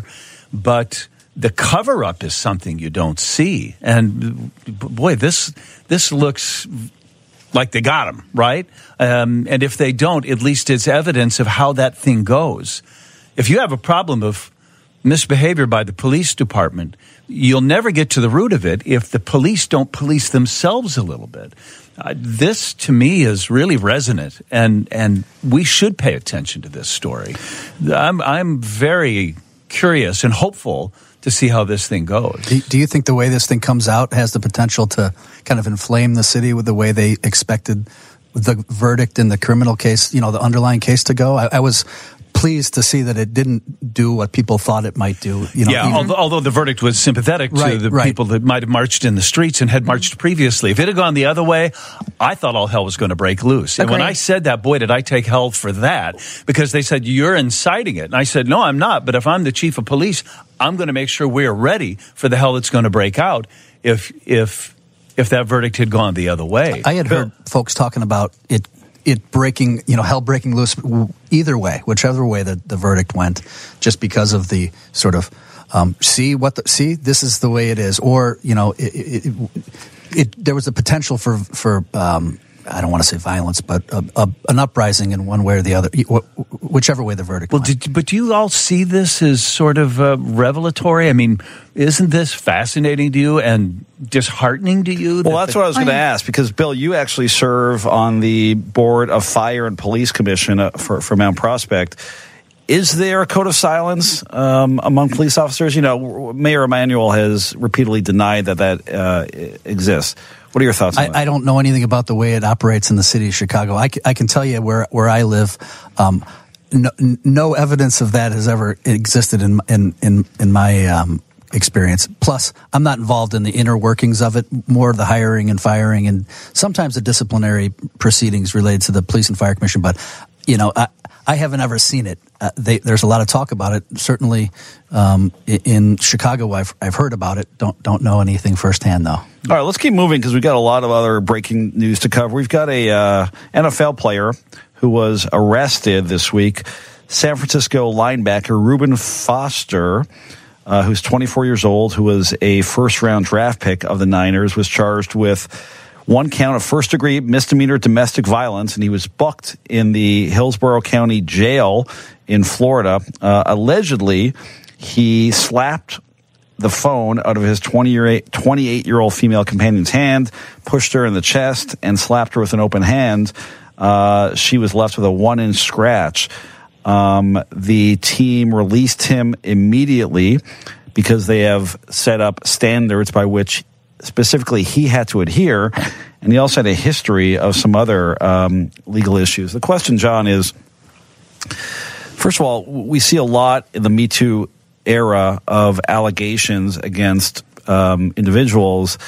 but the cover-up is something you don't see. And boy, this this looks like they got him, right? Um, and if they don't, at least it's evidence of how that thing goes. If you have a problem of misbehavior by the police department, you'll never get to the root of it if the police don't police themselves a little bit. Uh, this, to me, is really resonant, and, and we should pay attention to this story. I'm, I'm very curious and hopeful to see how this thing goes. Do, do you think the way this thing comes out has the potential to kind of inflame the city with the way they expected the verdict in the criminal case, you know, the underlying case to go? I, I was pleased to see that it didn't do what people thought it might do. You know, yeah, even, although, although the verdict was sympathetic right, to the right. people that might have marched in the streets and had marched previously. If it had gone the other way, I thought all hell was going to break loose. And Agreed. when I said that, boy, did I take hell for that, because they said, you're inciting it. And I said, no, I'm not. But if I'm the chief of police, I'm going to make sure we're ready for the hell that's going to break out if if if that verdict had gone the other way. I had heard folks talking about it it breaking, you know, hell breaking loose either way, whichever way the, the verdict went, just because of the sort of um, see what the, see this is the way it is, or you know, it, it, it, it there was a potential for for um, I don't want to say violence, but a, a, an uprising in one way or the other, whichever way the verdict well, went. Did, but do you all see this as sort of uh, revelatory? I mean, isn't this fascinating to you and disheartening to you? Well, that that's the, what I was going to ask, because, Bill, you actually serve on the board of Fire and Police Commission uh, for, for Mount Prospect. Is there a code of silence um, among police officers? You know, Mayor Emanuel has repeatedly denied that that uh, exists. What are your thoughts on I, that? I don't know anything about the way it operates in the city of Chicago. I, c- I can tell you where, where I live, um, no, no evidence of that has ever existed in in in, in my um, experience. Plus, I'm not involved in the inner workings of it, more the hiring and firing and sometimes the disciplinary proceedings related to the Police and Fire Commission. But, you know, I, I haven't ever seen it. Uh, they, there's a lot of talk about it. Certainly um, in Chicago, I've, I've heard about it. Don't don't know anything firsthand, though. All right, let's keep moving because we've got a lot of other breaking news to cover. We've got a uh, N F L player who was arrested this week, San Francisco linebacker Reuben Foster, uh, who's twenty-four years old, who was a first-round draft pick of the Niners, was charged with one count of first-degree misdemeanor domestic violence, and he was booked in the Hillsborough County Jail in Florida. Uh, allegedly, he slapped the phone out of his twenty-eight-year-old female companion's hand, pushed her in the chest, and slapped her with an open hand. Uh, she was left with a one-inch scratch. Um, the team released him immediately because they have set up standards by which specifically he had to adhere, and he also had a history of some other um, legal issues. The question, John, is, first of all, we see a lot in the Me Too era of allegations against um, individuals,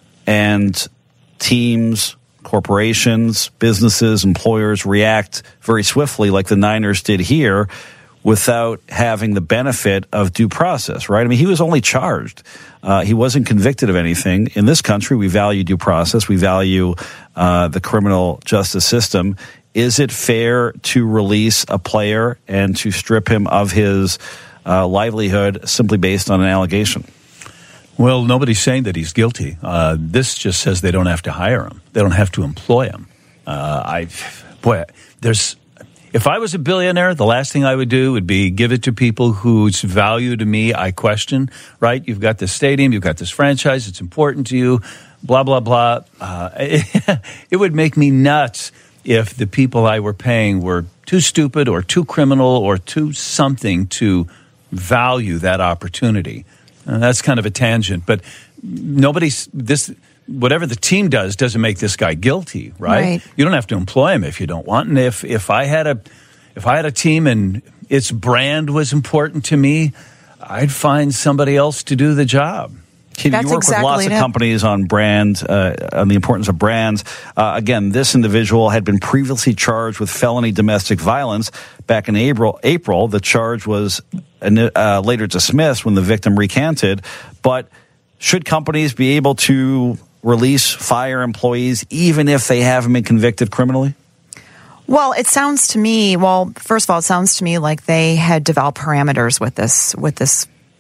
and teams, corporations, businesses, employers react very swiftly like the Niners did here without having the benefit of due process, right? I mean, he was only charged. Uh, he wasn't convicted of anything. In this country, we value due process. We value uh, the criminal justice system. Is it fair to release a player and to strip him of his uh, livelihood simply based on an allegation? Well, nobody's saying that he's guilty. Uh, this just says they don't have to hire him. They don't have to employ him. Uh, I, boy, there's. If I was a billionaire, the last thing I would do would be give it to people whose value to me I question, right? You've got this stadium, you've got this franchise, it's important to you, blah, blah, blah. Uh, it, it would make me nuts if the people I were paying were too stupid or too criminal or too something to value that opportunity. Uh, that's kind of a tangent, but nobody's this. Whatever the team does doesn't make this guy guilty, right? Right. You don't have to employ him if you don't want. And if if I had a if I had a team and its brand was important to me, I'd find somebody else to do the job. Kim, That's you work exactly with lots of it. companies on brand, uh, on the importance of brands. Uh, again, this individual had been previously charged with felony domestic violence back in April. April, the charge was uh, later dismissed when the victim recanted. But should companies be able to release fire employees even if they haven't been convicted criminally? Well, it sounds to me, well, first of all, it sounds to me like they had developed parameters with this, with this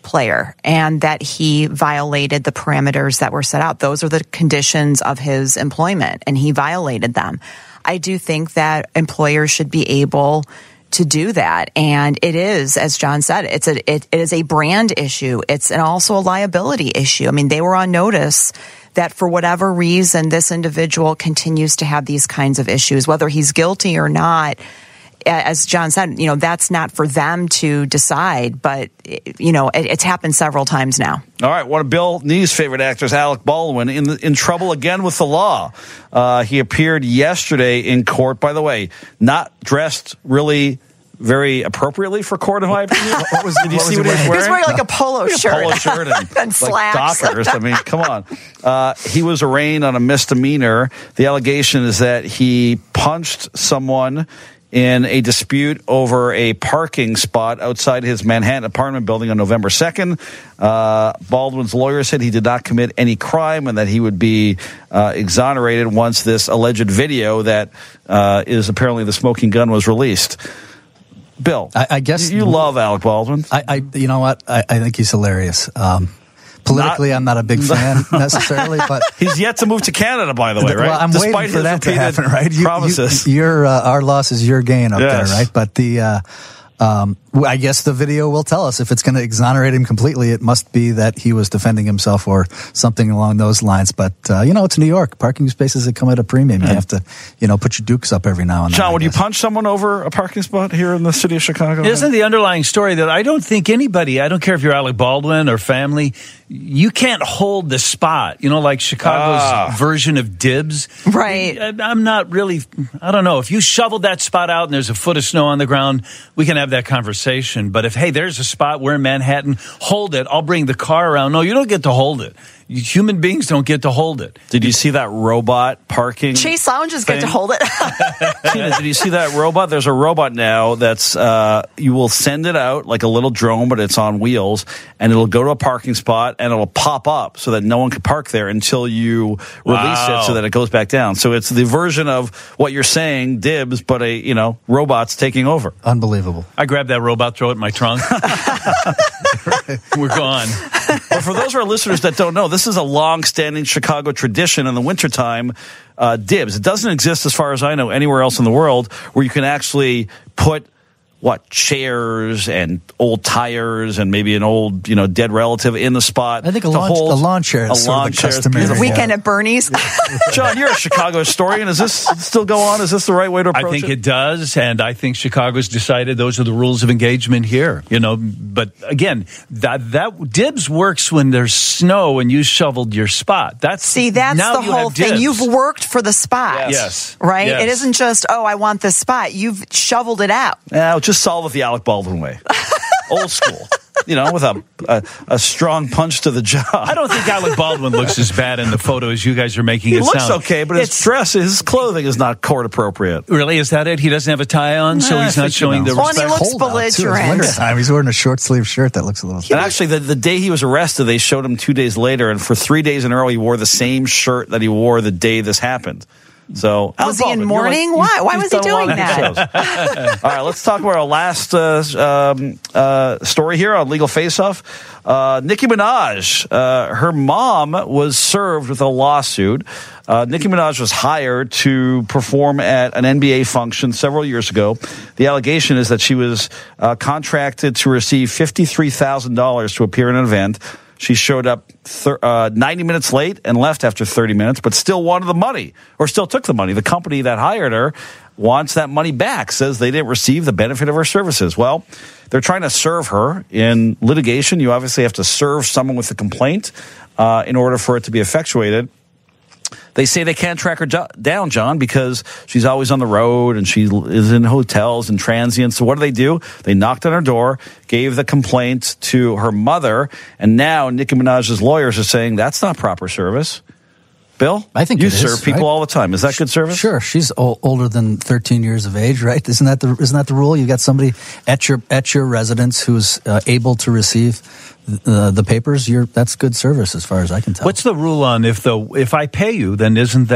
player and that he violated the parameters that were set out. Those are the conditions of his employment, and he violated them. I do think that employers should be able to do that. And it is, as John said, it's a, it, it is a brand issue. It's an also a liability issue. I mean, they were on notice that for whatever reason, this individual continues to have these kinds of issues, whether he's guilty or not. As John said, you know, that's not for them to decide, but, you know, it, it's happened several times now. All right, one of Bill Nee's favorite actors, Alec Baldwin, in the, in trouble again with the law. Uh, he appeared yesterday in court, by the way, not dressed really very appropriately for court, in my opinion. What was, did you what see was what he was wearing? He was wearing like a polo like shirt. A polo shirt and, and like slacks. Dockers. I mean, come on. Uh, he was arraigned on a misdemeanor. The allegation is that he punched someone in a dispute over a parking spot outside his Manhattan apartment building on November second. Uh, Baldwin's lawyer said he did not commit any crime and that he would be uh, exonerated once this alleged video that uh, is apparently the smoking gun was released. Bill, I, I guess you love Alec Baldwin. I, I you know what? I, I think he's hilarious. Um, Politically, not, I'm not a big fan necessarily, but he's yet to move to Canada, by the way, right? Well, I'm Despite waiting for that to happen, right? You, promises. You, your uh, our loss is your gain up yes. there, right? But the uh, um, I guess the video will tell us if it's going to exonerate him completely. It must be that he was defending himself or something along those lines. But uh, you know, it's New York. Parking spaces that come at a premium. You have to, you know, put your dukes up every now and then. John, would you punch someone over a parking spot here in the city of Chicago? Isn't the underlying story that I don't think anybody, I don't care if you're Alec Baldwin or family, you can't hold the spot, you know, like Chicago's ah. version of dibs. Right. I'm not really, I don't know. If you shoveled that spot out and there's a foot of snow on the ground, we can have that conversation. But if, hey, there's a spot, we're in Manhattan, hold it. I'll bring the car around. No, you don't get to hold it. Human beings don't get to hold it. Did you see that robot parking? Chase Lounges get to hold it. Tina, did you see that robot? There's a robot now that's, uh, you will send it out like a little drone, but it's on wheels, and it'll go to a parking spot and it'll pop up so that no one can park there until you release wow. it so that it goes back down. So it's the version of what you're saying, dibs, but a, you know, robot's taking over. Unbelievable. I grabbed that robot, throw it in my trunk. We're gone. But for those of our listeners that don't know, this is a long-standing Chicago tradition in the wintertime, uh, dibs. It doesn't exist, as far as I know, anywhere else in the world where you can actually put, what, chairs and old tires and maybe an old, you know, dead relative in the spot. I think a lawn, hold, a lawn chair is a sort lawn of the chair is customary. Weekend at Bernie's. John, you're a Chicago historian. Is this still go on? Is this the right way to approach it? I think it? it does, and I think Chicago's decided those are the rules of engagement here. You know, but again, that that dibs works when there's snow and you shoveled your spot. That's see, that's now the you whole have thing. dibs. You've worked for the spot, Yes, yes. right? Yes. It isn't just oh, I want this spot. You've shoveled it out. Yeah, just solve it the Alec Baldwin way. Old school. You know, with a, a a strong punch to the jaw. I don't think Alec Baldwin looks as bad in the photo as you guys are making he it looks sound. okay, but his It's- dress, his clothing is not court appropriate. Really, is that it? He doesn't have a tie on, so Nah, he's I not think, showing you the know. Well, and he respect. looks Cold out, too. It's belligerent. wintertime. He's wearing a short sleeve shirt that looks a little. And actually, the, the day he was arrested, they showed him two days later, and for three days in a row, he wore the same shirt that he wore the day this happened. So Was he in mourning? Why? Why was he doing that? All right, let's talk about our last uh, um, uh, story here on Legal Face Off. Uh, Nicki Minaj, uh, her mom was served with a lawsuit. Uh, Nicki Minaj was hired to perform at an N B A function several years ago. The allegation is that she was uh, contracted to receive fifty-three thousand dollars to appear in an event. She showed up thir- uh, ninety minutes late and left after thirty minutes, but still wanted the money, or still took the money. The company that hired her wants that money back, says they didn't receive the benefit of her services. Well, they're trying to serve her in litigation. You obviously have to serve someone with a complaint uh, in order for it to be effectuated. They say they can't track her jo- down, John, because she's always on the road and she is in hotels and transients. So what do they do? They knocked on her door, gave the complaint to her mother, and now Nicki Minaj's lawyers are saying that's not proper service. Bill, I think you it is, serve people right? all the time. Is that good service? Sure, she's o- older than thirteen years of age, right? Isn't that the isn't that the rule? You got somebody at your at your residence who's uh, able to receive uh, the papers. You're that's good service as far as I can tell. What's the rule on if the if I pay you, then isn't that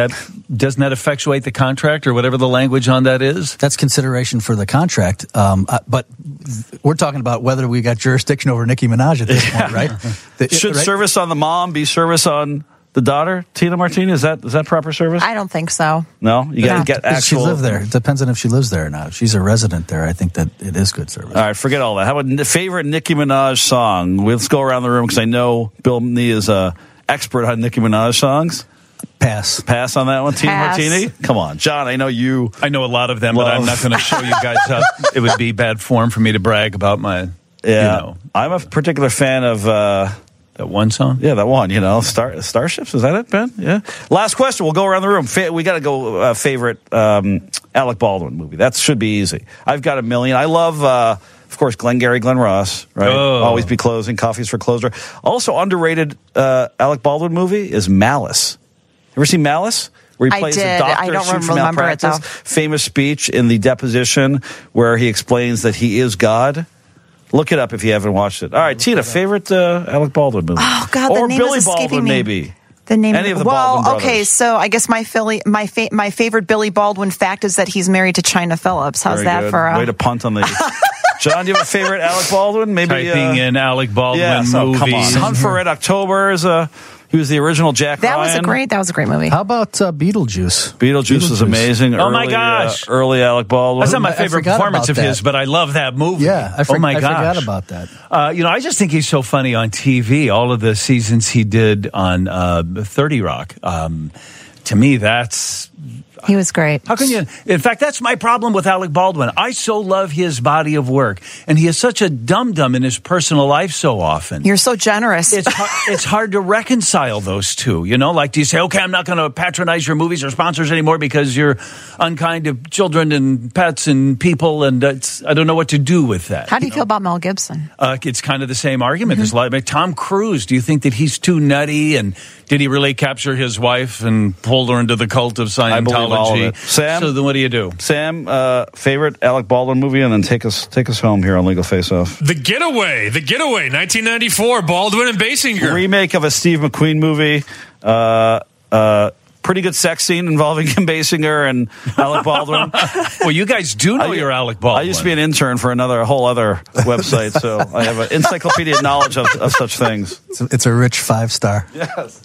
doesn't that effectuate the contract or whatever the language on that is? That's consideration for the contract. Um, uh, but we're talking about whether we got jurisdiction over Nicki Minaj at this yeah. point, right? The, Should right? service on the mom be service on the daughter, Tina Martini? Is that is that proper service? I don't think so. No, you got to No. get Does she actual. live there? It depends on if she lives there or not. If she's a resident there, I think that it is good service. All right, forget all that. How about favorite Nicki Minaj song? Let's go around the room because I know Bill Nee is a expert on Nicki Minaj songs. Pass. Pass on that one, Tina Pass. Martini. Come on, John. I know you. I know a lot of them, but I'm Love. not going to show you guys how it would be bad form for me to brag about my, Yeah, you know, I'm a particular fan of. Uh, that one song. Yeah, that one, you know, Star Starships. Is that it, Ben? Yeah. Last question. We'll go around the room. Fa- we got to go uh, favorite um, Alec Baldwin movie. That should be easy. I've got a million. I love, uh, of course, Glengarry Glen Ross, right? Oh. Always Be Closing, Coffee's for Closer. Also underrated uh, Alec Baldwin movie is Malice. Ever seen Malice? Where he I plays did. a doctor I don't sued for remember it, malpractice. though. Famous speech in the deposition where he explains that he is God. Look it up if you haven't watched it. All right, Tina, favorite uh, Alec Baldwin movie? Oh God, or the name Billy is escaping Baldwin, me. maybe. The name Any of the well, Baldwin brothers. okay, so I guess my Philly, my fa- my favorite Billy Baldwin fact is that he's married to China Phillips. How's Very that good. for a Way to punt on the. John, do you have a favorite Alec Baldwin? Maybe Typing uh, in Alec Baldwin yeah, so, movies. come on. Hunt for Red October is a. He was the original Jack that Ryan. was a great that was a great movie. How about uh, Beetlejuice? Beetlejuice is amazing. Oh, my Early, gosh. uh, early Alec Baldwin. That's not my I favorite forgot performance about of his, that. but I love that movie. Yeah, I, for- oh my I gosh. forgot about that. Uh, you know, I just think he's so funny on T V. All of the seasons he did on uh, thirty Rock. Um, to me, that's. He was great. How can you? In fact, that's my problem with Alec Baldwin. I so love his body of work, and he is such a dum-dum in his personal life so often. You're so generous. It's hard, it's hard to reconcile those two, you know? Like, do you say, okay, I'm not going to patronize your movies or sponsors anymore because you're unkind to children and pets and people, and it's, I don't know what to do with that. How do you feel about Mel Gibson? Uh, it's kind of the same argument. Mm-hmm. There's a lot of, Tom Cruise, do you think that he's too nutty, and did he really capture his wife and pull her into the cult of Scientology? I believe all of it. Sam? So then what do you do? Sam, uh, favorite Alec Baldwin movie, and then take us take us home here on Legal Face Off. The Getaway, The Getaway, nineteen ninety-four, Baldwin and Basinger. Remake of a Steve McQueen movie. Uh, uh, pretty good sex scene involving Kim Basinger and Alec Baldwin. Well, you guys do know I, you're Alec Baldwin. I used to be an intern for another a whole other website, so I have an encyclopedia knowledge of, of such things. It's a, it's a rich five star. Yes.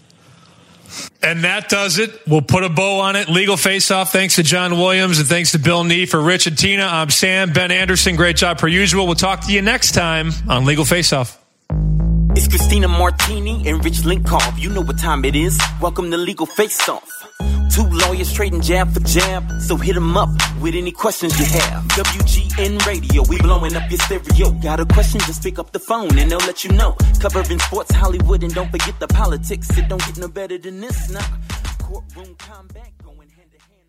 And that does it. We'll put a bow on it. Legal Face Off. Thanks to John Williams and thanks to Bill Nee. For Rich and Tina, I'm Sam. Ben Anderson, great job per usual. We'll talk to you next time on Legal Face Off. It's Christina Martini and Rich Linkoff. You know what time it is. Welcome to Legal Face Off. Two lawyers trading jab for jab, so hit them up with any questions you have. W G N Radio, we blowing up your stereo. Got a question, just pick up the phone and they'll let you know. Covering sports, Hollywood, and don't forget the politics. It don't get no better than this now. Courtroom combat going hand to hand.